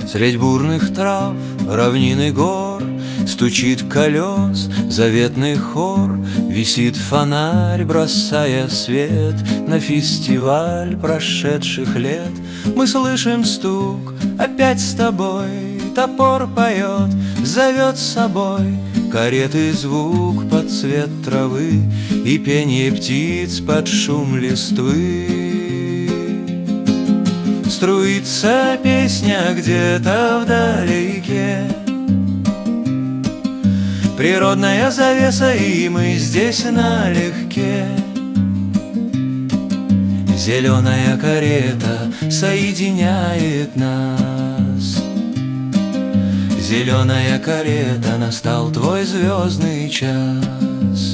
Средь бурных трав, равнины гор стучит колес заветный хор. Висит фонарь, бросая свет на фестиваль прошедших лет. Мы слышим стук, опять с тобой. Топор поет, зовет с собой. Кареты звук под цвет травы и пение птиц под шум листвы. Струится песня где-то вдалеке, природная завеса, и мы здесь налегке. Зеленая карета соединяет нас. Зеленая карета, настал твой звездный час.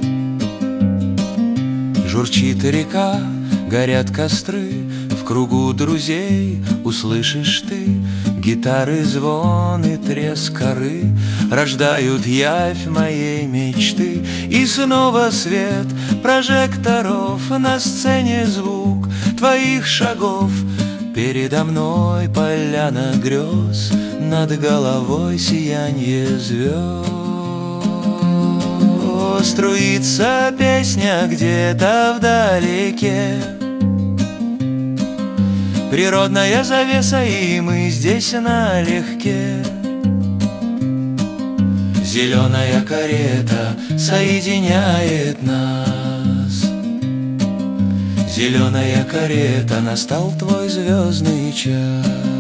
Журчит река, горят костры, в кругу друзей услышишь ты гитары, звон и треск коры рождают явь моей мечты. И снова свет прожекторов, на сцене звук твоих шагов. Передо мной поляна грез, над головой сияние звезд. Струится песня где-то вдалеке, природная завеса, и мы здесь налегке. Зеленая карета соединяет нас. Зеленая карета, настал твой звездный час.